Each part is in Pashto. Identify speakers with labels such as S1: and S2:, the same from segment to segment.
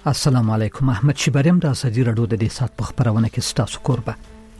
S1: السلام علیکم. احمد شیبریم د ازادي رادیو د دې سات په خبرونه کې ستاسو کوربه.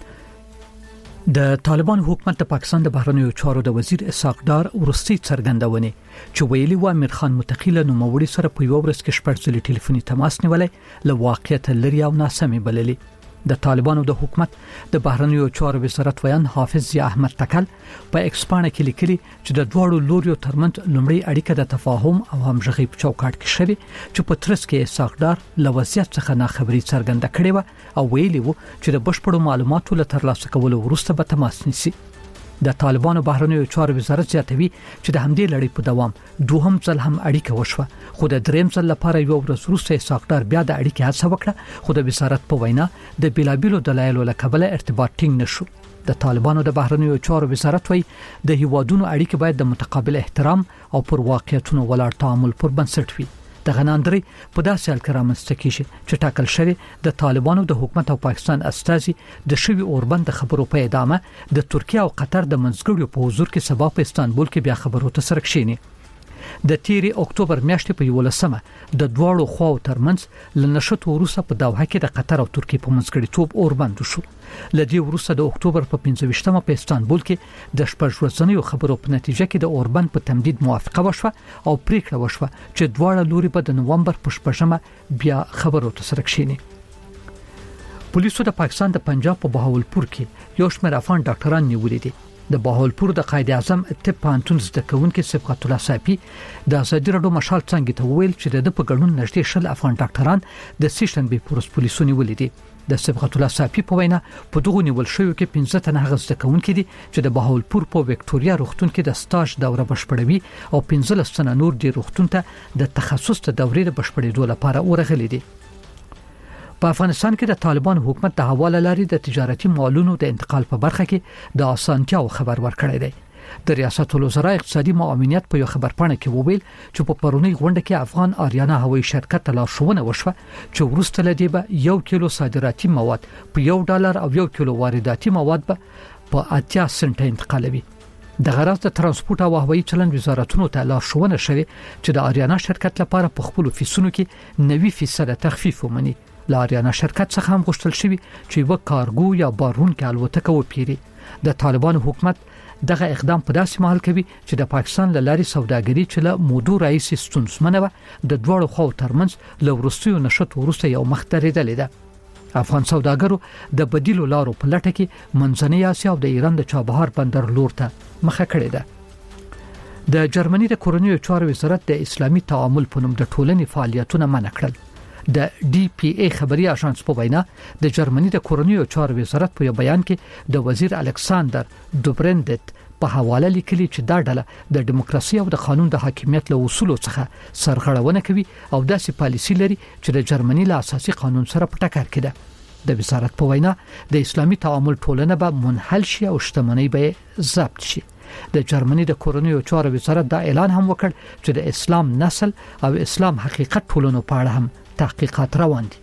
S1: د طالبان حکومت د پاکستان د بهرنیو چارو د وزیر اسحاق ډار ورستي څرګندونه چې ویلي و امیر خان متقی له نوموړي سره په یو ورځ کې شپږ ځلې ټلیفوني تماس نیولې له واقعیت لري او ناسمې بللې. د طالبانو د حکومت د بهرنیو چارو وزارت ویان حافظ ضیا احمد تکل په ایکسپانه کې لیکلي چې د دوړو لوريو ترمنځ لومړی اړیکه د تفاهم او همغږي په چوکاټ کې شوه چې په ترڅ کې اسحاق ډار له وضعیت څخه ناخبري څرګنده کړې و او ویلي و چې د بشپړو معلوماتو له ترلاسه کولو وروسته به تماس نیسي. د طالبانو بهرنیو چارو وزارت زیاتوي چې د همدې لړۍ په دوام دوهم ځل هم اړیکه وشوه، خو د دریم ځل لپاره یو ورځ وروسته اسحاق ډار بیا د اړیکې هڅه وکړه، خو د وزارت په وینا د بیلابیلو دلایلو له کبله ارتباط ټینګ نشو. د طالبانو د بهرنیو چارو وزارت وایي د هیوادونو اړیکې باید د متقابل احترام او پر واقعیتونو ولاړ تعامل پر بنسټ وي. د غناندري په داسې حال کې رامنځته کیږي چې ټاکل شوی د طالبانو د حکومت او پاکستان استازي د شوی اوربند خبرو په ادامه د ترکیه او قطر د منځګړیو په حضور کې سبا په استانبول کې بیا خبرو ته سره کښینی. د تیری اکتوبر میاشتې په 11مه د دواړو خواو ترمنځ لنشټ وروسته په دوحه کې د قطر او ترکیه په منځګړیتوب اوربند شو. لدی وروسته د اکتوبر په 15مه په استانبول کې د شپږ ورځنیو خبرو په نتیجه کې د اوربند په تمدید موافقه وشوه او پریکړه وشوه چې دواړه لوري په د نومبر په 15مه بیا خبرو ته سره کښینی. پولیسو د پاکستان د پنجاب په بهاولپور کې یو شمېر افغان ډاکټران نیولې دي. د بهاولپور د قائد اعظم طب پوهنتون زده کوونکي صبغت الله صافي د ازادي رادیو مشال څنګه ته ویل چې د قانون نږدې شل افغان ډاکټران د سیشن بي پروس پولیسو نیولې دي. د صبغت الله صافي په وینا په دغه نیول شوی کې 15 تنه هغه زده کوونکي دي چې د بهاولپور په وکټوريا روغتون کې د سټاژ دوره بشپړوي او 15 تنه نور د روغتون ته د تخصص ته دورې بشپړېدو لپاره ورغلي دي. په افغانستان کې د طالبان حکومت د حواله لري د تجارتي مالونو د انتقال په برخه کې د اسانتیا او خبر ورکړی دی. د ریاست الوزرا اقتصادي معاونیت په یو خبرپاڼه کې وویل چې په پرونی غونډه کې افغان آریانا هوایي شرکت لارښوونه وشوه چې ورسته لدی به 1 کیلو صادراتي مواد په $1 او 1 کیلو وارداتي مواد په 80 سنټه انتقالوي. د غرض د ترانسپورت او هوایي چلند وزارتونو ته لارښوونه شوه چې د آریانا شرکت لپاره په خپل فیسونو کې 90% تخفیف ومني. لاریانا شرکت څخه هم غوښتل شوی چې یو کارګو یا بارون کې الوتکه وپیري. د طالبان حکومت دغه اقدام په داسې مهال کوي چې د پاکستان له لارې سوداګري چې له مودو رئیس ستونزمنه و د دوړو خو ترمنځ له ورستیو نشټ ورسته یو مخ درېدلې ده. افغان سوداګرو د بدیلو لارو په لټه کې منځنۍ اسیا او د ایران د چابهار بندر لور ته مخه کړې ده. د جرمني د کورنیو چارو وزارت د اسلامي تعامل په نوم د ټولنې فعالیتونه منع کړل. د ډي پی ای خبري اژانس په وینا د جرمني د کورنیو چارو وزارت په بیان کې د وزیر الکساندر دوبرندت په حواله لیکلي چې دا ډله د دیموکراسي او د قانون د حاکمیت له اصولو څخه سرغړونه کوي او داسې پالیسي لري چې د جرمني له اساسي قانون سره په ټکر کې ده. د وزارت په وینا د اسلامي تعامل ټولنه به منحل شي او شتمنۍ به ضبط شي. د جرمني د کورنیو چارو وزارت دا اعلان هم وکړ چې د اسلام نسل او اسلام حقیقت ټولنو په اړه هم تحقیقات روان دي.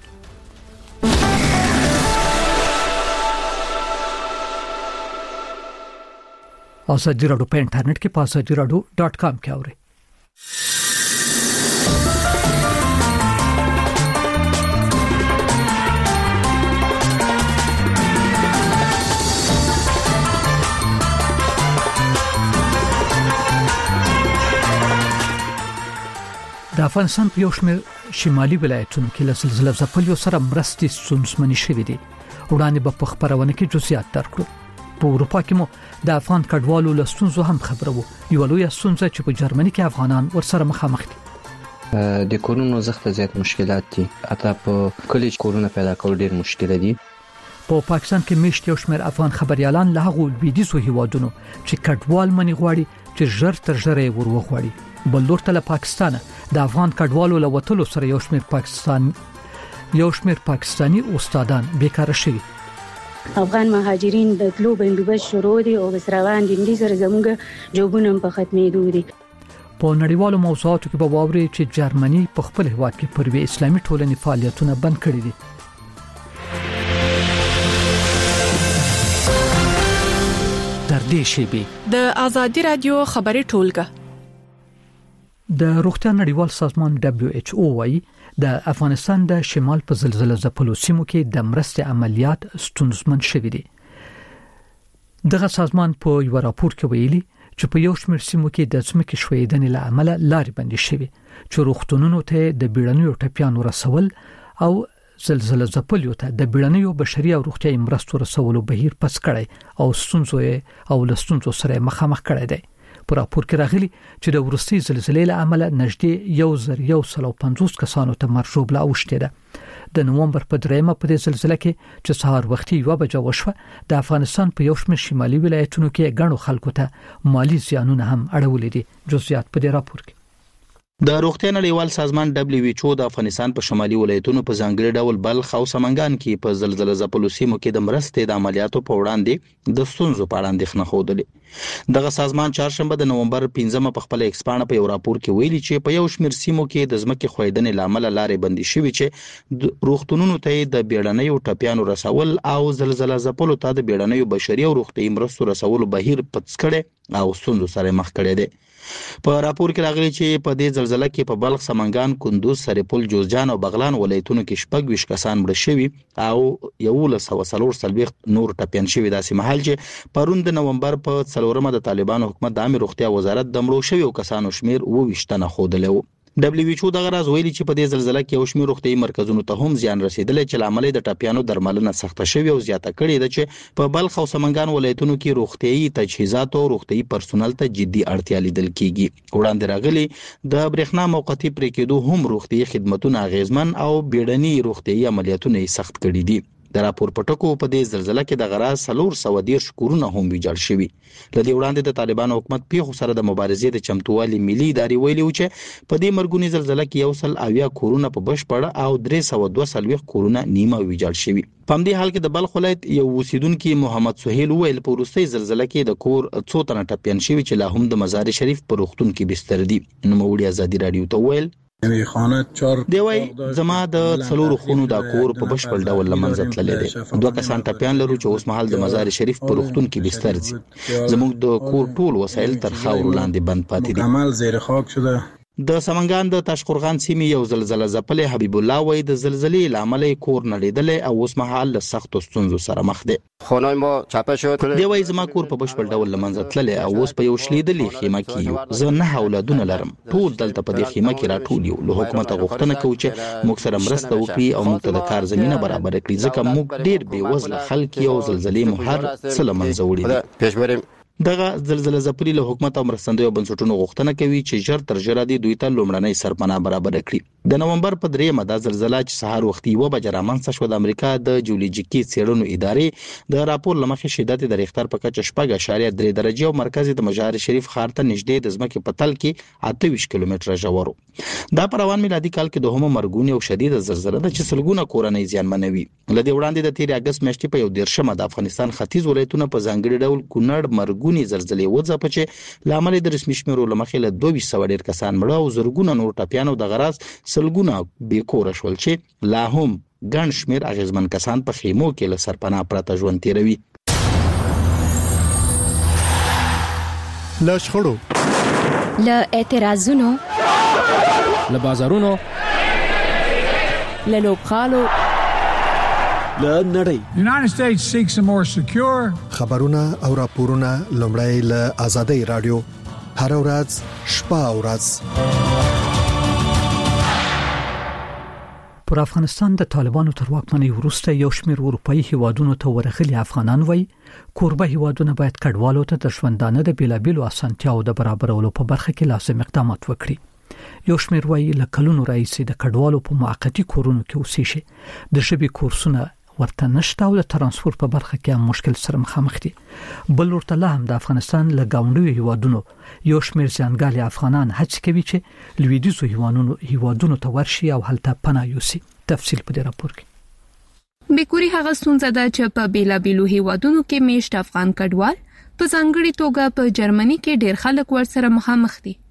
S1: ازادي رادیو په انټرنیټ کې په azadiradio.com کې اورئ. د افغانستان په یو شمېر شمالي ولایتونو کې له زلزلې ځپلو سره مرستې ستونزمنې شوې دي. وړاندې به په خبرونه کې جزئیات درکړو. په اروپا کې مو د افغان کډوالو له ستونزو هم خبرو. یو لوی ستونزه چې په جرمني کې افغانان ورسره مخامخ دي.
S2: د کورونو زخت زیات مشکلات دي. حتی په کلیج کورونه پیدا کول ډیر مشکل دي.
S1: په پاکستان کې میشت یو شمېر افغان خبريالان له هغو لویدیځو هیوادونو چې کډوال منی غواړي چې ژر تر ژره وروغواړي. بل لورته له پاکستانه د افغان کډوالو له وټلو سره یو شمېر پاکستانی استادان بیکاره شوي.
S3: افغان مهاجرین د تلو بندوبست شروع دي او بس روان دي. د سره زموږ جوبونه په ختمېدو دي.
S1: په نړیوالو موضوعاتو کې به واوري چې جرمني په خپل هیواد کې پر اسلامي ټولنې فعالیتونه بند کړي دي. در دې شی به د ازادي رادیو خبري ټولګه د روغتیا نړیوال سازمان WHO وايي د افغانستان د شمال په زلزلې ځپلو سیمو کې د مرستې عملیات ستونزمن شوي دي. دغه سازمان په یو راپور کې ویلي چې په یو شمېر سیمو کې د ځمکې ښویېدنې له امله لارې بندې شوي چې روغتونونو ته د بیړنیو ټپیانو رسول او زلزلې ځپلو ته د بیړنیو بشري او روغتیايي مرستو رسولو بهیر پس کړي او ستونزو سره مخامخ کړي دي. په راپور کې راغلي چې د ورستي زلزلې له امله نږدې 150 کسانو ته مرګ ژوبله اوښتې ده. د نومبر په 3 په دې زلزلې کې چې سهار وختي 1 بجه وشوه د افغانستان په یو شمېر شمالي ولایتونو کې ګڼو خلکو ته مالی زیانونه هم اړولې دي. جزئیات په دې راپور کې.
S4: د روغتیا نړیوال سازمان WHO د افغانستان په شمالي ولایتونو په ځانګړي ډول بلخ او سمنګان کې په زلزلې ځپلو سیمو کې د مرستې د عملیاتو په وړاندې د ستونزو په اړه اندېښنه خوده. دغه سازمان چهارشنبه د نومبر 15 په خپل ایکسپانه په یو راپور کې ویلي چې په یو شمېر سیمو کې د ځمکې ښویېدنې لامل لارې بندي شوي چې د روغتونونو ته د بیړنیو ټپیانو رسول او زلزلې ځپلو ته د بیړنیو بشري او روغتیايي مرستو رسولو بهیر پڅ کړي او ستونزو سره مخ کړي دي. په راپور کې راغلي چې په دې زلزلې کې په بلخ، سمنګان، کندوز، سرپل، جوزجان او بغلان ولایتونو کې 26 کسان مړه شوي او 1140 نور ټپیان شوي. داسې مهال چې پرون د نومبر په 4 د طالبانو حکومت د عامه روغتیا وزارت د مړو شویو کسانو شمیر 22 تنه ښودلی و. WHO دغه راز ویلي چې په دې زلزلې کې یو شمېر روغتیايي مرکزونو ته هم زیان رسیدلی چې لامل د ټپیانو درملنه سخته شوې او زیاته کړې ده چې په بلخ او سمنګان ولایتونو کې روغتیايي تجهیزات او روغتیايي پرسونل ته جدي اړتیا لیدل کیږي. وړاندې راغلي د برېښنا موقتی پرې کېدو هم روغتیايي خدماتونه اغیزمن او بیړني روغتیايي عملیاتونه سخت کړي دي. د راپور پټکو په دې زلزلې کې د غراز 410 کورونه هم ویجاړ شوي. لدې وړاندې د طالبانو حکومت پیښو سره د مبارزې د چمتووالي ملي ادارې ویلي چې په دې مرګونی زلزلې کې 100 کورونه په بشپړ او 342 کورونه نیمه ویجاړ شوي. په همدې حال کې د بلخ ولایت یو اوسیدونکي محمد سهیل ویل په وروستۍ زلزلې کې د کور څو تنه ټپیان شوي چې لا هم د مزار شریف په روغتون کې بستر دي. نوموړي ازادي رادیو ته ویل دی وای زما د څلورو خونو د کور په بشپړ ډول لمنځه تللی دی. 2 کسان ټپیان لرو چې اوس مهال د مزار شریف په روغتون کې بستر دي. زموږ د کور ټول وسایل تر خاورو لاندې بند پاتې دي.
S5: عمل زیر خاک شده.
S4: د سمنګان د تاشقرغان سیمې یو زلزلې ځپلې حبیب الله وای د زلزلې لامل کور نړیدلې او اوس مهال له سختو ستونزو سره مخ دی.
S6: خونای ما چاپه شد.
S4: دی وای زما کور په بشپړ ډول لمنځه تللی او اوس په یو شلیدلې خیمه کې یو. زه 9 اولادونه لرم. ټول دلته په دې خیمه کې راټول یو. له حکومت غوښتنه کوي چې موږ سره مرسته وکړي او موږ ته د کار زمينه برابر کړي ځکه موږ ډیر بې وزله خلک یو. زلزلې مو هر څه لمنځه وړي دي.
S6: پیش بریم
S4: دغه زلزلې ځپلي له حکومت او مرستندویو بنسټونو غوښتنه کوي چې ژر تر ژره دي دوی ته لومړنۍ سرپناه برابر کړي. د نومبر په 3 د زلزلې چې سهار وختي 1 بجه رامنځته شو د امریکا د جیولوجیکي څېړنو ادارې د راپور لمخې شدت د ریختر په کچه 4.3 درجه او مرکز د مزار شریف ښار ته نږدې د ځمکې په تل کې 28 کیلومتره ژور. دا په روان میلادي کال کې دوهمه مرګونی او شدید زلزلې ده چې سلګونه کورنۍ زیانمنوي. لدې وړاندې د 13 اگست میاشتې په یو 13 د افغانستان ختیځ ولایتونو په ځانګړي ډول کونړ مرګونی زلزلې ځپه چې لامل د رسمي شمیرو لمخې له 200 ډیر کسان مړه او زرګونه نور ټپیان او د غراز سلګونه بې کور شول چې لا هم ګڼ شمیر اغیزمن کسان په خیمو کې له سرپناه پرته ژوند تیروي.
S7: له شخړو،
S8: له اعتراضونو،
S7: له بازارونو،
S8: له لوبغالو،
S7: له نړۍ.
S9: The United States seeks a more secure
S7: خبرونه او راپورونه لومړی له آزادۍ رادیو هر ورځ شپه او ورځ.
S1: پر افغانستان د طالبانو تر واکمنۍ وروسته یو شمېر اروپאי هیوادونو ته ورغلي افغانان وای کوربه هیوادونه باید کډوالو ته د ژوندانه د بیلابیلو اسانتیاو د برابرولو په برخه کې لازم اقدامات وکړي. یو شمېر وای له کلونو راځي د کډوالو په موقتی کورونو کې اوسې شي د ژبې کورسونه ورته نشته او د ترانسپورت په برخه کې هم مشکل سره مخامخ دي. بل ورته لا هم د افغانستان له گاونډیو هیوادونو یو شمېر ځانګړي افغانان هڅه کوي چې لویدیځو هیوادونو ته ورشي او هلته پناه یوسي. تفصیل په دې راپور کې.
S10: بیکوري هغه ستونزه ده چې په بیلابیلو هیوادونو کې میشت افغان کډوال په ځانګړي توګه په جرمني کې ډېر خلک ورسره مخامخ دي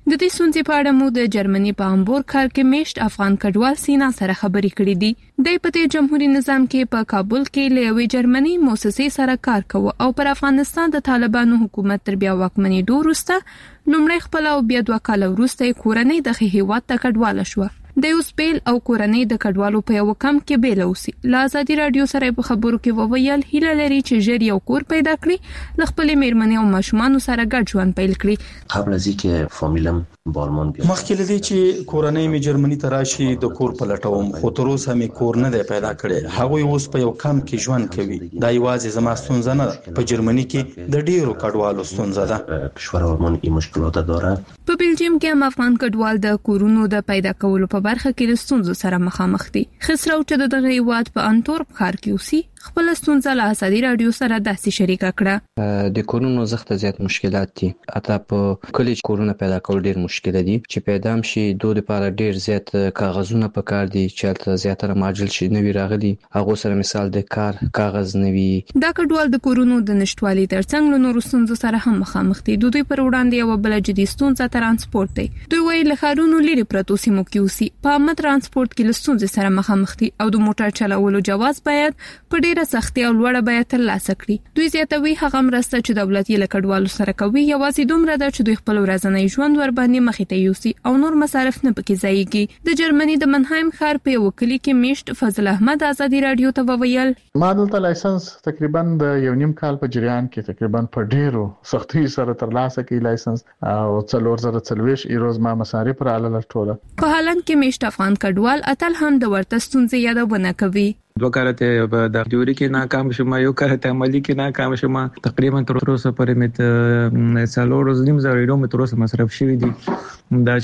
S10: د دې ستونزې په اړه مو د جرمني په هامبورګ ښار کې میشت افغان کډوال سینا سره خبرې کړې دي. د پته جمهوریت نظام کې په کابل کې له یوې جرمني مؤسسې سره کار کوي او پر افغانستان د طالبانو حکومت تر بیا واکمنۍ وروسته لومړی خپل او بیا 2 کال وروسته کورنۍ د هیواد ته کډواله شو. د یو سپیل او کورنۍ د کډوالو په یو کم کې بیل اوسي. لا آزادي رادیو سره په خبرو کې وویل هیله لري چې ژر یو کور پیدا کړي، د خپل میرمنې او ماشومان سره ګډ ژوند پیل کړي.
S5: قبل از اینکه فامیلم بالمان بیاد
S4: مخکې لدی چې کورنۍ می جرمني ته راشي د کور پلټوم، خو تر اوسه می کور نه دی پیدا کړی. هغه اوس په یو کم کې ژوند کوي. دا یوازې زما ستونزه نه ده، په جرمني کې د ډیرو کډوالو ستونزه ده.
S5: کشور آلمان این مشکلات داره.
S10: په بلجیم کې هم افغان کډوال د کورونو د پیدا کولو په برخه کې له ستونزو سره مخامخ دي. خسرو چې دغه هیواد په انتورپ ښار کې اوسي خپل ستونزه له آزادي رادیو سره داسې شریکه کړه.
S2: د کورونو زخت زیات مشکلات دي. اته په کلیج کورونه پیدا کول ډیر مشکل دي. چې پیدا شي دوه لپاره ډیر زیات کاغذونه پکار دي چې زیاتره ماجل شي نوی راغلي. هغه سره مثال د کار کاغذ نوی.
S10: دا کډوال د کورونو د نشټوالي ترڅنګ له نورو ستونزو سره هم مخامخ دي. دوی پر وړاندې یو بل جدي ستونزه ترانسپورت دی. دوی وایي له ښارونو لري پرتو سیمو کې اوسي. په عامه ترانسپورت کې له ستونزې سره مخامخ دي او د موټر چلولو جواز باید په ډیره سختي او لوړه بیه ترلاسه کړي. دوی زیاتوي هغه مرسته چې دولت یې له کډوالو سره کوي یوازې دومره ده چې دوی خپل ورځنی ژوند ور باندې مخې ته یوسي او نور مصارف نه پکې ځایږي. د جرمني د منهایم ښار په وکیل کې میشت فضل احمد آزادي رادیو ته وویل
S8: ما دلته لایسنس تقریبا د یو نیم کال په جریان کې تقریبا په ډیرو سختۍ سره ترلاسه کړي لایسنس او 4040 ایروز ما مصارف را لاله ټوله.
S10: په حالان کې میشت افغان کډوال اتل هم د ورته ستونزې یادونه کوي.
S11: 2 کارته د تیوري کې ناکام شوم، یو کارته عملی کې ناکام شوم. تقریبا تر اوسه پورې مت سالور زنیم زریرو مت اوسه مصرف شوی دي. دا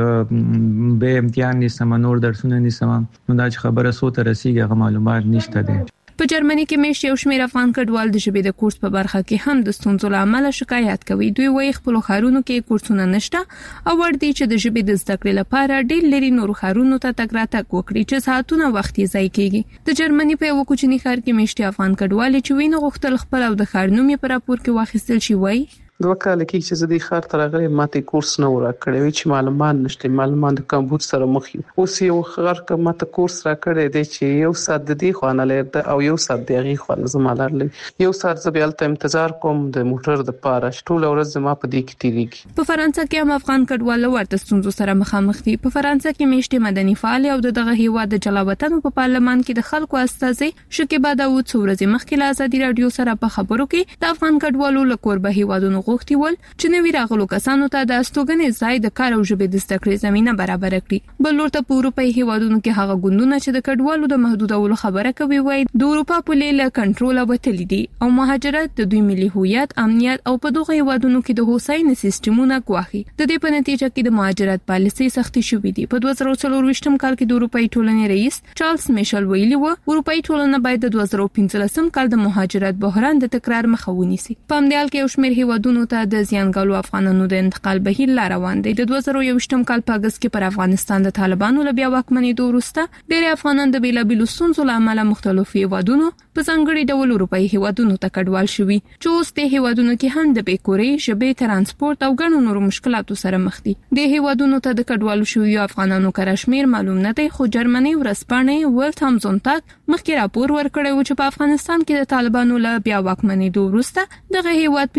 S11: چې به امتحان نسم نور درسونه نسم نو دا چې خبره سو ته رسیږي غو معلومات نشته دي.
S10: په جرمني کې میشت یو شمېر افغان کډوال د ژبې د کورس په برخه کې هم د ستونزو له امله شکایت کوي. دوی وايي خپل ښارونو کې کورسونه نشته او ور دي چې د ژبې د زده کړې لپاره ډېر لري نور ښارونو ته تګ راتګ وکړي چې ساعتونه وخت یې ضایع کیږي. د جرمني په یو کوچني ښار کې میشت افغان کډوال چې ویني غوښتل خپل او د ښار نوم یې پر راپور کې واخیستل شي. وایي
S12: 2 کال کې چې زه د ښار ته راغلی ماته کورس نه ورکړی چې معلومات نشته، معلومات د کمپیوټر سره مخ یو. اوس یو ښار کې ماته کورس راکړی دی چې یو ساعت د دې خوانه لري او یو ساعت د هغه خوانه زما لري. یو ساعت زه بیا ته انتظار کوم د موټر د پاره ټول ورځ زما په دې کې تیریږي.
S10: په فرانسه کې هم افغان کډوال ورته ستونزو سره مخامخ دي. په فرانسه کې میشت مدني فعال او دغه هیواد د جلاوطن په پارلمان کې د خلکو استازي شکیبا داوود څورزي مخکې له آزادي رادیو سره په خبرو کې د افغان کډوالو له کوربه هیوادونو غوښتي ول چې نوی راغلو کسانو ته د استوګنې ځای د کار او ژبې د زده کړې زمينه برابر کړي. بل ورته په اروپאי هیوادونو کې هغه ګوندونه چې د کډوالو د محدودولو خبره کوي وایي د اروپا په لیله کنټرول وتلی دي او مهاجرت د دوی ملي هویت، امنیت او په دغه هیوادونو کې د هوساینې سیستمونه کوي. د دې په نتیجه کې د مهاجرت پالیسي سختي شوې دي. په 2024 کال کې د اروپאי ټولنې رئیس چارلز میشل ویلي و اروپאי ټولنه باید د 2015 کال د مهاجرت بحران د تکرار مخه ونیسي. په همدې حال کې یو شمېر هیوادونو ته د زیانګالو افغانانو د انتقال بهیر لا روان دی. د 2021 کال په اگست کې پر افغانستان د طالبانو له بیا واکمنۍ وروسته ډېر افغانان د بیلابیلو ستونزو له امله مختلفو هیوادونو په ځانګړي ډول اروپאי هیوادونو ته کډوال شوي چې اوس د هیوادونو کې هم د بیکوري، ژبې، ترانسپورت او ګڼو نورو مشکلاتو سره مخ دي. د هیوادونو ته د کډوالو شوي افغانانو کشمیر معلوم نه دی، خو جرمني ورسپانې ورلد هامزونتاګ مخکې راپور ورکړی و چې په افغانستان کې د طالبانو له بیا واکمنۍ وروسته دغه هیواد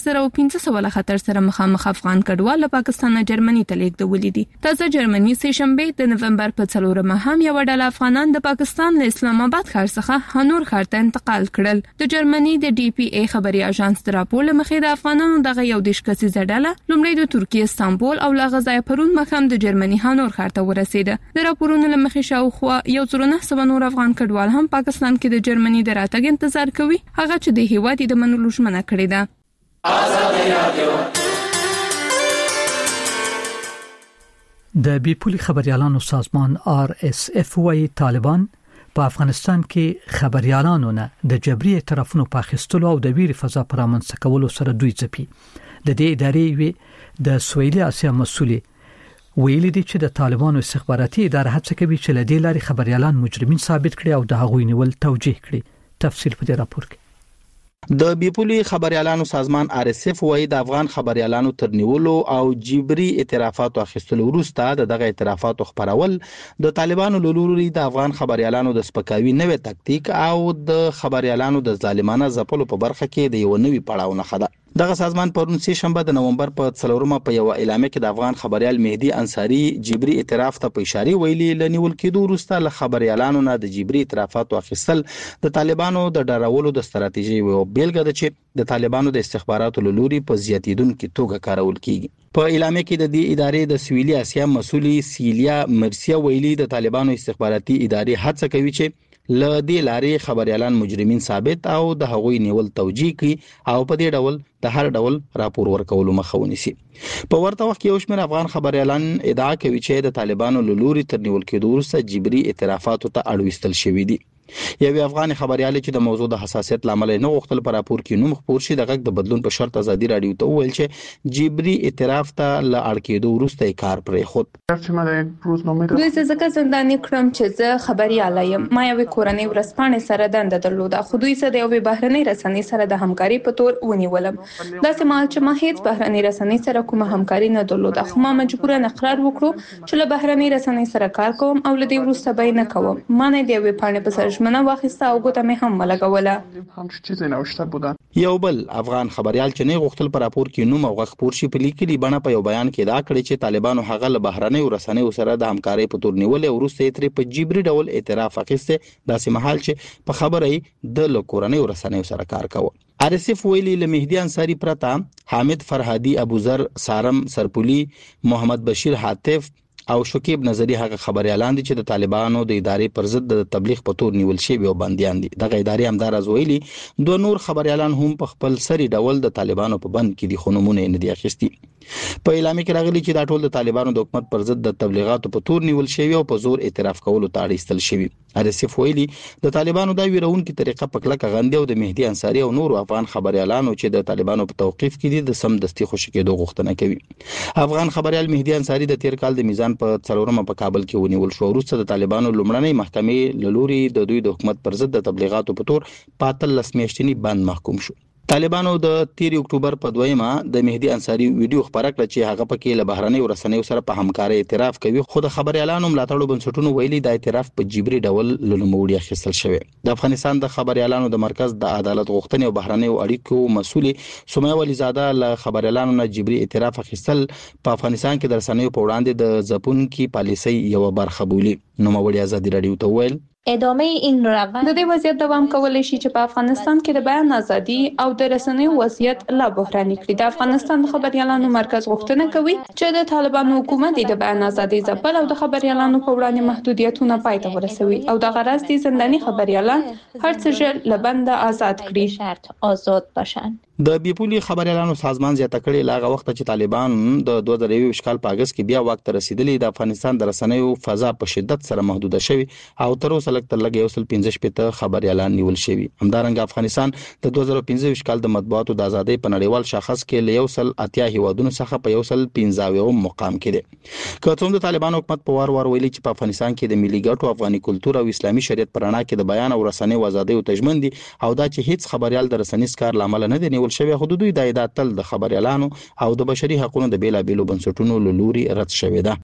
S10: 15500 خطر سره مخامخ افغان کډوال له پاکستان نه جرمني ته لیږدولې دي. تازه جرمني سه شنبه د نومبر په 4 هم یو ډله افغانان د پاکستان له اسلام آباد ښار څخه هنور ښار ته انتقال کړل. د جرمني د ډي پی ای خبري اژانس د راپور مخې د افغانانو دغه یو د شکسي زړه لومړی د ترکیه استانبول او لغزای پرون مخام د جرمني هنور ښار ته ورسېده. د راپورونو لمخې شاوخوا یو 900 نور افغان کډوال هم پاکستان کې د جرمني د راتګ انتظار کوي، هغه چې د هیواد د منلو ژمنه کړې ده.
S1: د بیپولي خبريالانو سازمان RSF وايي طالبان په افغانستان کې خبريالانو نه د جبري طرفونو په اخیستلو او د ویري فضا پر امنځ کولو سره دوی ځپي. د دې ادارې د سویلي اسیا مسؤلي ویلي دي چې د طالبانو استخباراتي اداره هڅه کوي چې له دې لارې خبريالان مجرمین ثابت کړي او د هغوی نیول توجیه کړي. تفصیل په دې راپور کې
S4: د بیپولي خبريالانو سازمان RSF وایي د افغان خبريالانو ترنیولو او جبري اعترافاتو اخیستلو وروسته دغه اعترافاتو خبرول د طالبانو لوري د افغان خبريالانو د سپکاوي نوې تکتیک او د خبريالانو د ظالمانه ځپلو په برخه کې د یو نوې پړاو نه خده. دغه سازمان پرون سه شنبه د نومبر په 4مه په یو اعلامیه کې د افغان خبريال مهدي انصاری جبري اعتراف ته په اشاره ویلي لنیول کېدو وروسته له خبريالانو نه د جبري اعترافاتو اخیستل د طالبانو د ډارولو د ستراتیژي او بیلګه ده چې د طالبانو د استخباراتو لوري په زیاتیدونکو توګه کارول کیږي. په اعلامیه کې د دې ادارې د سویلي اسیا مسؤلي سیلیا مرسیا ویلي د طالبانو استخباراتي ادارې هڅه کوي چې ل دې لارې خبريالان مجرمین ثابت او د هغوی نیول توجیه کوي او په دې ډول د هر ډول راپور ورکولو مخه ونیسي. په ورته وخت کې یو شمېر افغان خبريالان ادعا کوي چې د طالبانو لوري تر نیول کېدو وروسته جبري اعترافاتو ته اړوستل شوی دي. یو افغان خبريال چې د موضوع د حساسیت لامل نه غوښتل پر راپور کې نوم خپور شي د غږ د بدلون په شرط ازادي رادیو ته ویل چې جبري اعتراف ته ل اړ کېدو وروسته کار پرې خود
S10: دوی ځکه زنداني کړم چې زه خبريال یم. ما یو کورنۍ ورسپانې سره دنده درلوده خو دوی سره یو بهرنۍ رسنۍ سره د همکاري په تور ونیولم. داسې مال چې ما هیڅ بهرنۍ رسنۍ سره کومه همکاري نه درلوده خو ما مجبورن اقرار وکړو چې له بهرنۍ رسنۍ سره کار کوم او له دې وروسته به نه کوم. ما نه دی وی پاڼې په سر منه واخیسته او ګوته مې هم لګوله.
S4: یو بل افغان خبريال چې نه غوښتل پر راپور کې نوم او غږ پور شي په لیکلي بڼه په یو بیان کې دا کړی چې طالبانو هغه له بهرنۍ رسنیو سره د همکارۍ په تور نیول او وروسته یې په جبري ډول اعتراف اخیسته داسې محل چې په خبرې د لکورنۍ رسنیو سره کار کاوه. RSF ویلي له مهدي انصاری پرتا حامد فرهادي ابوذر سارم سرپولي محمد بشیر حاتف او شکیب نظری هغه خبريالان دي چې د طالبانو د ادارې پر ضد د تبلیغ په تور نیول شوی او بنديان دي. دغه ادارې همدار ازویلي دوه نور خبريالان هم په خپل سری ډول د طالبانو په بند کې دي خونمونه نه دي اخیستي. په اعلامیه کې راغلي چې دا ټول د طالبانو د حکومت پر ضد د تبلیغاتو په تور نیول شوی او په زور اعتراف کولو ته اړیستل شوی. RSF ویلي د طالبانو د ویرونکو طریقه په کلکه غندي او د مهدي انصاری او نور افغان خبريالانو چې د طالبانو په توقيف کې دي د سم دستي خوشی کېدو غوښتنه کوي. افغان خبريال مهدي انصاری د تیر کال د میزان په 4مه په کابل کې ونیول شو. وروسته د طالبانو لومړنۍ محکمې لوري د دوی د حکومت پر ضد د تبلیغاتو په تور 15 میاشتنی بند محکوم شو. طالبانو د 13 اکتوبر په 2مه د مهدي انصاری ویډیو خبره کړه چې هغه پکې له بهرنۍ رسنیو سره په همکارۍ اعتراف کوي خو د خبريالانو ملاتړو بنسټونو ویلي د اعتراف په جبري ډول لنوموړي اخیستل شوی. د افغانستان د خبريالانو د مرکز د عدالت غوښتنې او بهرنۍ اړیکو مسؤل سمیه ولیزاده له خبريالانو نه جبري اعتراف اخیستل په افغانستان کې د رسنیو په وړاندې د ځپونکي پالیسۍ یو برخه بولی. نوموړي ازادي رادیو ته ویل
S10: ادامه این روند د دې وضعیت دوام کولای شي چې په افغانستان کې د بیان ازادي او د رسنیو وضعیت لا بحراني کړي. د افغانستان د خبريالانو مرکز غوښتنه کوي چې د طالبانو حکومت د بیان ازادي ځپل او د خبريالانو په وړاندې محدودیتونه پای ته ورسوي او د غرض دي زنداني خبريالان هر څه ژر له بند آزاد کړي.
S13: شرط آزاد باشن.
S4: د بیپولي خبريالانو سازمان زیاته کړي لاغه وخت چې طالبان د 2020 کال په اگست کې بیا وخت رسیدلی د افغانستان د رسنیو فضا په شدت سره محدوده شوی او تر اوسه لږ تر لږ 115 خبريالان نیول شوی. همدارنګه افغانستان د 2015 کال د مطبوعاتو د ازادۍ په نړیوال شاخص کې له 180 هیوادونو څخه په 115 مقام کې دی. که څوم د طالبانو حکومت په وار ویلي چې په افغانستان کې د ملي ګټو افغاني کلچر او اسلامي شریعت پر اړه کې د بیان او رسنیو ازادۍ او تضمین دي او دا چې هیڅ خبريال د رسنیز کار لامل نه دی نیول شوی حدودي د ایداتل د خبريالانو او د بشري حقوقو د بیلابېلو بنسټونو لوري رد شوې ده.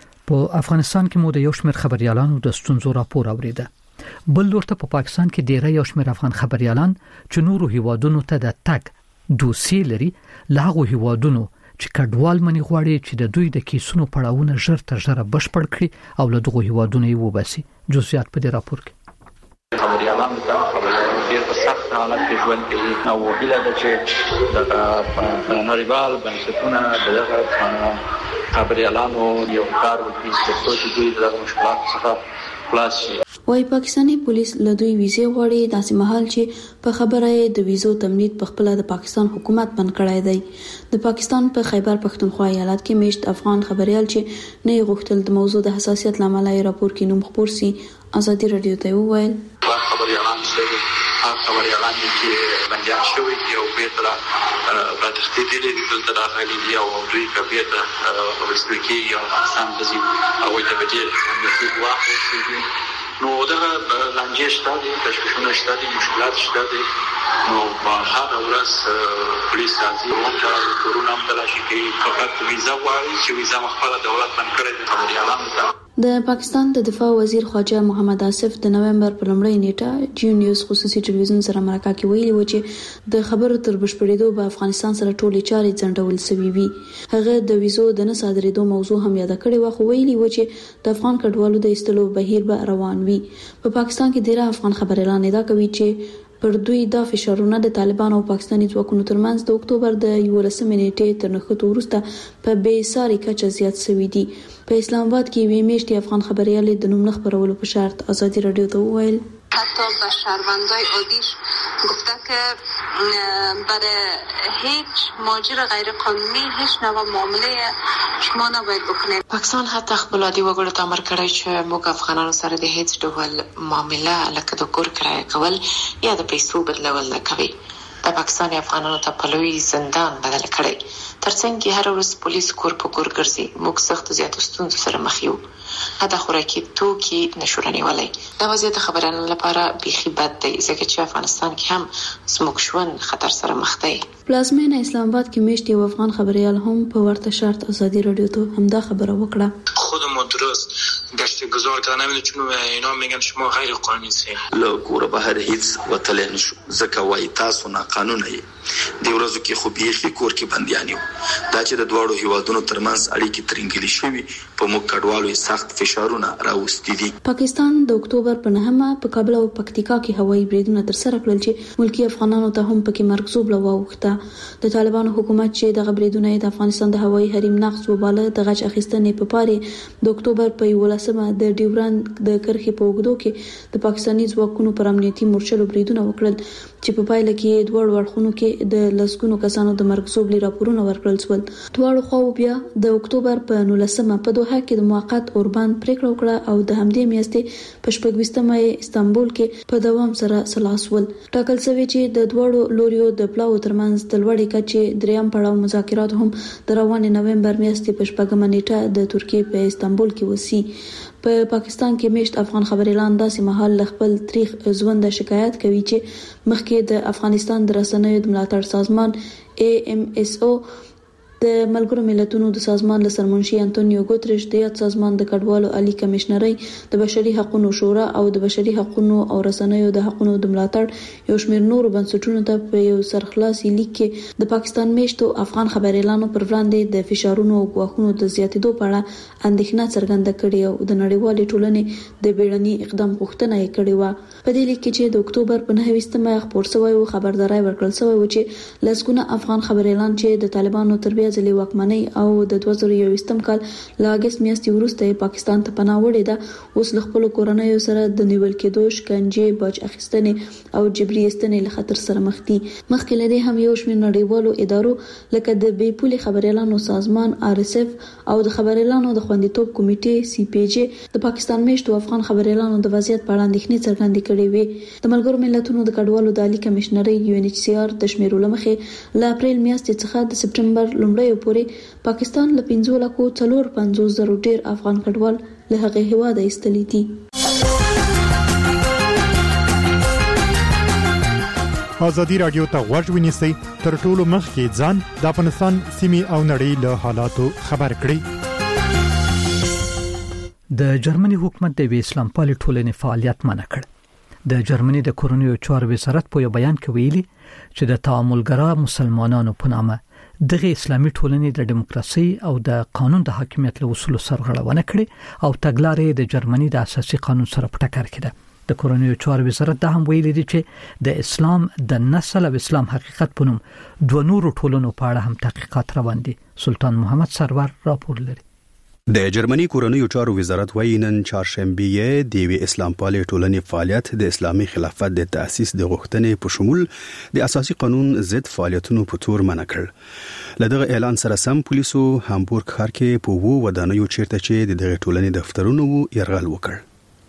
S1: په افغانستان کې مو د یو شمېر خبريالانو د ستونزو راپور اوریده. بل ورته په پاکستان کې ډیری یو شمېر افغان خبريالان چې نورو هیوادونو ته د تګ دوسي لري لاغو هیوادونو چې کډوال منی غواړي چې د دوی د کیسونو پړاوونه ژر تر ژره بشپړ کړي او له دغه هیوادونو یې وباسي. جزئیات په دې راپور کې
S14: خبريالان ډېر په سخت حالت کې ژوند کوي او هیله ده چې د نړیوال بنسټونه دغه خبريالانو یو کار وکړي چې دوی دغه مشکلات څخه خلاص شي.
S15: وايي پاکستاني پولیس له دوی ویزه غواړي داسې مهال چې په خبره د ویزو تمدید په خپل د پاکستان حکومت بند کړای دی. د پاکستان په خیبر پښتونخوا ایالت کې میشت افغان خبريال چې نه غوښتل د موضوع د حساسیت لامل یې راپور کې نوم خبر سي ازادي رادیو ته وویل
S14: خبريالان چې بنديان شوی دی او بیرته په تخته دي دلته راغلي دي او دوی کبیرته ورسپکی او افغانستان د زی او د بجې د واخلې نو دغه لانجې شته دي، تشویشونه شته دي، مشکلات شته دي. نو په هغه ورځ پولیس راځي او د کورونه هم تلاشي کوي. فقط ویزا غواړي چې ویزا مخفله دولت بند کړی د خبریالانو ته.
S15: د پاکستان د دفاع وزیر خواجه محمد آصف د نومبر په لومړۍ نیټه جی نیوز خصوصي ټلویزیون سره مرکه کې ویلي و چې د خبرو تر بشپړېدو به افغانستان سره ټولې چارې ځنډول شوې وي. هغه د ویزو د نه صادرېدو موضوع هم یاد کړې و، خو ویلي و چې د افغان کډوالو د ایستلو بهیر به روان وي. په پاکستان کې ډېر افغان خبريالان ادعا کوي چې پر دوی دا فشارونه د طالبانو او پاکستاني ځواکونو ترمنځ د اکتوبر د 11 نیټې تر نښتو وروسته په بې ساري کچه زیات شوي دي. په اسلام آباد کې یوې میاشتې افغان خبريالې د نوم نه خبرولو په شرط ازادي رادیو ته وویل
S13: حتی به شهروندای عادیش گفته که برای هیچ ماجر غیر قانونی هیچ نوع معامله شما نباید بکنید.
S16: پاکستان حتی خپل عادي وګړو ته امر کړی چې موږ افغانانو سره د هیڅ ډول معامله لکه د کور کرایه کول یا د پیسو بدلول نه کوي. د پاکستان افغانانو ته په لوی زندان بدل کړی. ترڅنګ هر ورځ پولیس کور په کور ګرځي. موږ سخت زیاتو ستونزو سره مخ یو. حتی خوراکي توکي نشو رانیولای. دا وضعیت خبرانو لپاره بیخي بد دی، ځکه چې افغانستان کې هم زموږ ژوند خطر سره مخ دی.
S15: پلازمینه اسلام آباد کې میشت یو افغان خبريال هم په ورته شرط ازادي رادیو ته همدا خبره وکړه.
S17: خودمون درست گشتگزار کردن نمیدونم چون اینا میگن شما غیر قانونی سین
S18: له کوره بهر هیڅ وتل نشو ځکه وای تاسو نه قانون یې دی ورځو کې خو بیخي کور کې بنديان یو. دا چې د دواړو هیوادونو ترمنځ اړیکې ترنګلې شوي په موږ کډوالو سخت فشارونه راوستي دي.
S15: پاکستان د اکتوبر په 9 په کابل او پکتیکا کې هوایي بریدونه ترسره کړل چې ملکی افغانانو ته هم پکې مرګ زوبله واوښته. د طالبانو حکومت چې د غبرېدونه د افغانستان د هوایي حریم نقض وباله د غچ اخیستنې په پاره د اکتوبر په 11 د ډیوران د کرخې په وګړو کې د پاکستاني ځواکونو پر امنیتي مورچلو بریدونه وکړل چې په پایله کې دوه ورخونو کې د لسګونو کسانو د مرګ زوبلې راپورونه ورکړل شول. دواړو خواو بیا د اکتوبر په 19 په دوحه کې د موقت اوربان پریکړه وکړه او د همدې میاشتې په 14 استانبول کې په دوام سره سلاسول ټاکل شوی چې د دوړو لوریو د پلاو ترمنځ د لوړې کچې دریم پړاو مذاکرات هم د روان نومبر میاشتې په 14 نیټه د ترکیې په استانبول کې وسی. په پاکستان کې میشت افغان خبريالان داسې مهال خپل تاریخ ژوند شکایت کوي چې مخکې د افغانستان د رسنیو د ملاتړ سازمان AMSO د ملګرو ملتونو د سازمان له سرمنشي انټونیو ګوتریش د یاد سازمان د کډوالو عالی کمشنري د بشري حقوقو شورا او د بشري حقوقو او رسنیو د حقوقو د ملاتړ یو شمېر نور بنسټونو ته په یو سرخلاصي لیک کې د پاکستان میشتو افغان خبريالانو پر وړاندې د فشارونو او غواخونو د زیاتېدو په اړه اندېښنه څرګنده کړې او د نړیوالې ټولنې د بیړني اقدام غوښتنه یې کړې و. په دې لیک کې چې د اکتوبر په 9 خبر شوی او خبرداري ورکړل شوی و چې لسګونه افغان خبريالان چې د طالبانو تربیه ځلې واکمنۍ او د 2021 کال له اگست میاشتې وروسته پاکستان ته پناه وړې ده اوس له خپل کورنۍ سره د نیول کېدو شکنجې باج اخیستنې او جبري ایستنې له خطر سره مخ دي. مخکې لري هم یو شمېر نړیوالو ادارو لکه د بې پولې خبريالانو سازمان RSF او د خبريالانو د خوندیتوب کمیټې CPJ د پاکستان میشتو افغان خبريالانو د وضعیت په اړه اندېښنې څرګندې کړې وې. د ملګرو ملتونو د کډوالو د عالی کمشنري UNHCR د شمیرو لمخې له اپریل میاشتې څخه د سپټمبر لومړۍ پورې پاکستان له 15,450,000 ډیر افغان کډوال له هغه هیواده ایستلي دي.
S19: ازادي رادیو ته غوږ ونیسئ تر ټولو مخکې ځان د افغانستان سیمې او نړۍ له حالاتو خبر کړئ.
S1: د جرمني حکومت د اسلام پالي ټولنې فعالیت منع کړ. د جرمني د کورونیو چارو وزارت په یو بیان کې ویلي چې د تعاملګرا مسلمانانو په نامه دغه اسلامي ټولنې د دیموکراسي او د قانون د حاکمیت له اصولو سرغړونه کړې او تګلارې د جرمني د اساسي قانون سره په ټکر کې ده. د کورونیو چارو وزارت د هم ویلي دی چې د اسلام د نسل او اسلام حقیقت په نوم دوه نورو ټولنو په اړه هم تحقیقات روان دي. سلطان محمد سرور راپور لري.
S20: د جرمني کورونیو چارو وزارت وايي نن چهارشنبه د اسلام پالي ټولنې فعالیت د اسلامي خلافت د تأسیس د غوښتنې په شمول د اساسي قانون ضد فعالیتونو په تور منع کړ. لدغه اعلان سره سم پولیسو هامبورګ ښار کې په وو ودانیو چیرته چې د دغه ټولنې دفترونو یرغل وکړ.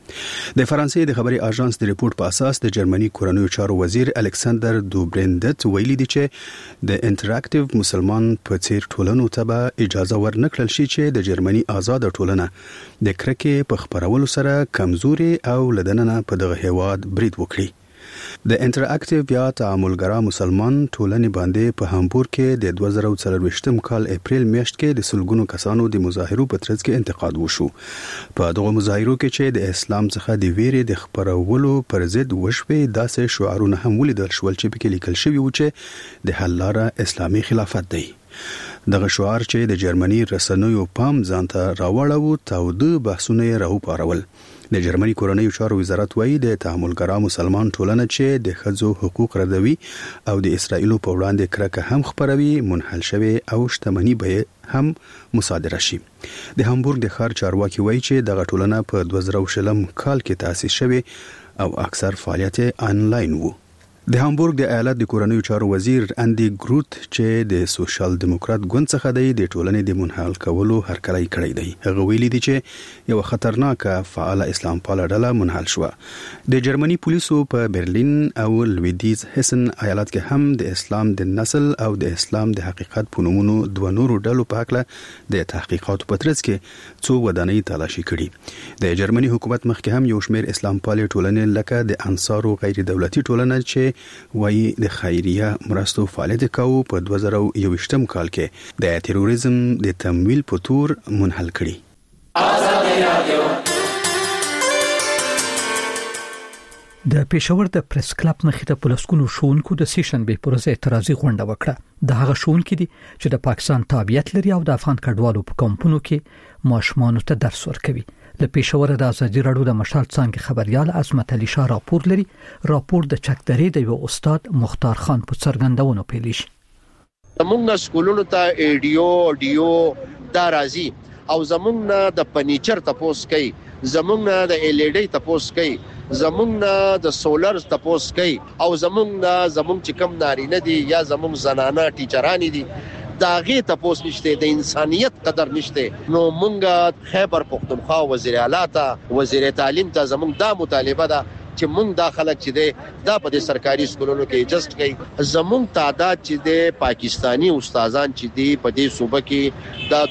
S20: د فرانسې د خبري اژانس د ریپورت په اساس د جرمني کورنیو چارو وزیر الکساندر دوبرندت ویلي دی چې د انټراکټیو مسلمان په څیر ټولنو ته به اجازه ورنکړل شي چې د جرمني آزاد ټولنه د کرکې په خبرولو سره کمزوري او لدننه په دغه هیواد برید وکړي. د انټراکټیو یا تعاملګرا مسلمان ټولنې باندې په هامبورګ کې د 2024 کال اپریل میاشت کې د سلګونو کسانو د مظاهرو په ترڅ کې انتقاد وشو. په دغه مظاهرو کې چې د اسلام څخه د ویرې د خبرولو پر ضد وشوي داسې شعارونه هم ولیدل شول چې پکې لیکل شوی و چې د حل لاره اسلامي خلافت دی. دغه شعار چې د جرمني رسنیو پام ځانته راوړاوه تاوده بحثونه راوپارول. د جرمني کورنیو چارو وزارت وایي د تعاملګرا مسلمان ټولنه چې د ښځو حقوق ردوي او د اسرایل په وړاندې کرکه هم خبروي منحل شوی او شتمنۍ به هم مصادره شي. د هامبورګ د ښار چارواکي وایي چې دغه ټولنه په 2020 کال کې تاسیس شوی او اکثر فعالیت آنلاین وو. د هامبورګ د ایالت د کورنیو چارو وزیر اندي ګروت چې د سوشل دیموکرات ګوند څخه دی د ټولنې د منحل کولو هرکلی کړی دی. هغه ویلي دی چې یو خطرناکه فعال اسلام پاله ډله منحل شو. د جرمني پولیسو په برلین او لویدیز هسن ایالت کې هم د اسلام د نسل او د اسلام د حقیقت په نومونو دوه نورو ډلو په اړه د تحقیقاتو په ترڅ کې څو ودانۍ تلاشي کړي. د جرمني حکومت مخکې هم یو شمېر اسلام پالي ټولنې لکه د انصارو غیر دولتي ټولنه چې وایي د خیریه مرستو فعالیت کوي په 2021 کال کې د تروریزم د تمویل په تور منحل کړي.
S1: د پېښور د پریس کلب مخې ته پولیسونو شونکو د سیشنبه پروژه اعتراضي غونډه وکړه. د هغه شونکو دي چې د پاکستان تابعیت لري او د افغان کډوالو په کمپونو کې ماشومان ته درس ورکوي. د پېښور د ازادي راډیو د مشال څنګه خبريال عظمت علي شاه راپور لري. راپور د چکدرې د یو استاد مختار خان په څرګندونو پیلیش.
S21: زمونږ سکولونو ته ایډیو دا راځي او زمونږ د فرنیچر تپوس کوي، زمونږ د ال ای ډي تپوس کوي، زمونږ د سولر تپوس کوي او زمونږ چې کم نارینه دي یا زمونږ زنانه ټیچرانی دي داغه تپوس نشته، د انسانيت قدر نشته. نو مونږه خیبر پختونخوا وزیر اعلی ته وزیر تعلیم ته زمونږ دا مطالبه ده چې مونږ دا خلک چې ده دا په سرکاري سکولونو کې جست کوي. زمونږ تعداد چې ده پاکستانی استادان چې دي په دې صوبه کې دا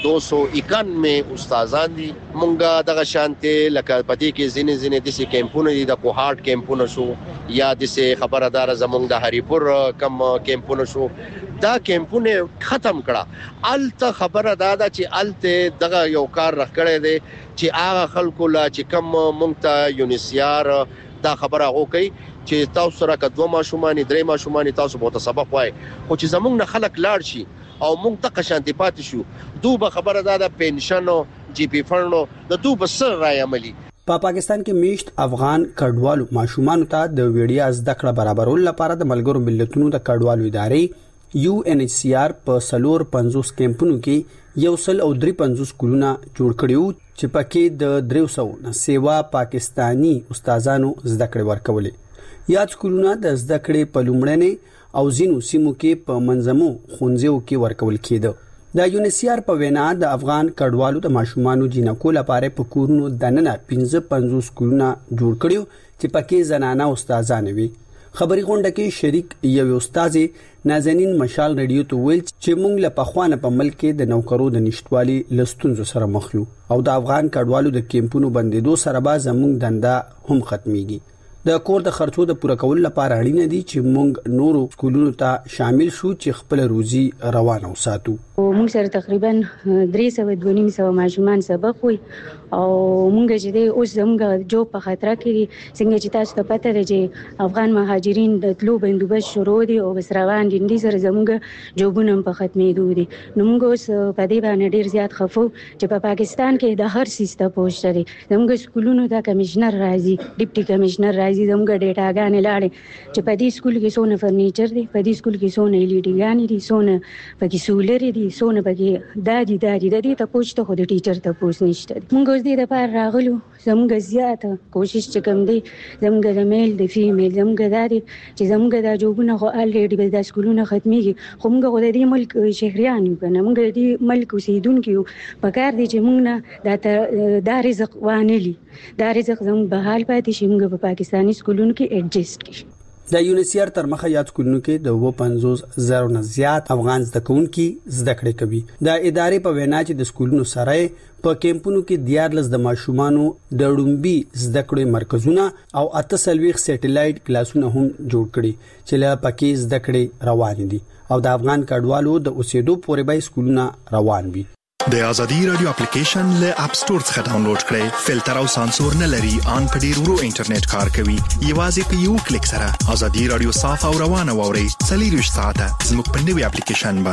S21: 291 استادان دي. مونږه دغه شانته لکه پدې کې زینې د کیمپونو دي، د کوهارت کیمپونو شو یا د خبردار زمونږ د هریپور کم کیمپونو شو. دا کیمپونه ختم کړه. الته خبره دادا چې الته دغه یو کار رخکړی دی چې هغه خلکو لا چې کم مونږ ته یونیسیار دا خبره وکي چې تاسو سره کدو ماشومان درې ماشومان تاسو به سبق وای، خو چې زمونږ نه خلک لاړ شي او مونږ ته قشانتی پاتې شو دوه خبره دادا پنشن او جی پی فنډ د دوه سر راي عملی.
S22: په پاکستان کې میشت افغان کډوالو ماشومان ته د ویډیا زده کړه برابرول لپاره د ملګرو ملتونو د کډوالو ادارې UNHCR په 350 کیمپونو کې 153 کولونه جوړ کړیو چې پکې د 300 نه سیوا پاکستانی استادانو زده کړې ورکولې. یاد کولونه د زده کړې په لومړنۍ او زینو سیمو کې په منظمو خونځو کې ورکول کېده. د UNHCR په وینا د افغان کډوالو د ماشومانو جنکو لپاره په کورونو دننه 55 کولونه جوړ کړیو چې پکې زنانه استادان وي. خبري غونډه کې شریک یو استاد نازنین مشال رادیو ته ویل چې موږ له پخوانه په ملک کې د نوکرو د نشټوالي لستونزو سره مخ یو او د افغان کډوالو د کیمپونو بندیدو سره به زموږ دنده هم ختميږي. د کور د خرچو د پوره کولو لپاره اړینه دي چې موږ نورو سکولونو ته شامل شو چې خپل روزي روانه وساتو.
S3: موږ سره تقریبا 300 ماشومان سبق وي او موږ چې د اوس زموږ جو په خطر کې څنګه چې تاسو ته پته ده چې افغان مهاجرین د تلو بندوبست شروع دي او بس روان دي د زموږ جوبونه په ختمېدو دي. نو موږ اوس په دې باندې ډیر زیات خفو چې په پاکستان کې د هر سیسته پوسټ لري. زموږ سکولونو ته کمشنر راځي، ډیپټي کمشنر راځي، زموږ ډیټاګانې لاړې چې په دې سکول کې څونه فرنیچر دي، په دې سکول کې څونه LED ګانې دي، څونه پکې سولر دي، سونه بګي دادي د دې ته پوښتنه خو د ټیچر ته پوښتنه نشته مونږ اوس دې د پاره راغلو زموږ زیاته کوشش چکم دی زموږ د میل د فیمیل زموږ دادي چې زموږ د جوبونه خو الریډي د سکولونو ختميږي خو موږ د دې ملک شهريان یو کنه موږ د دې ملک اوسیدونکو په کار دي چې موږ نه د رزق وانلی دا رزق زموږ به حال پاتې شي موږ په پاکستاني سکولونو کې ایڈجسټ کړو
S22: د یونیسيار تر مخه یاد سکولونو کې د 50,000 نه زیات افغان زده کوونکي زده کړې کوي د ادارې په وینا چې د سکولونو سره په کیمپونو کې 14 د ماشومانو د ډومبي زده کړې مرکزونه او 48 سټلایټ کلاسونه هم جوړ کړي چې لا پکې زده کړې روان دي او د افغان کډوالو د اوسېدو پورې به سکولونه روان وي
S6: د ازادي رادیو اپلیکیشن له اپ سٹور څخه ډاونلوډ کړئ فلټر او سانسور نه لري ان په ډیر ورو انټرنیټ کار کوي یوازې په یو کلیک سره ازادي رادیو صاف او روانه ووري 24 ساعته زموږ په نوې اپلیکیشن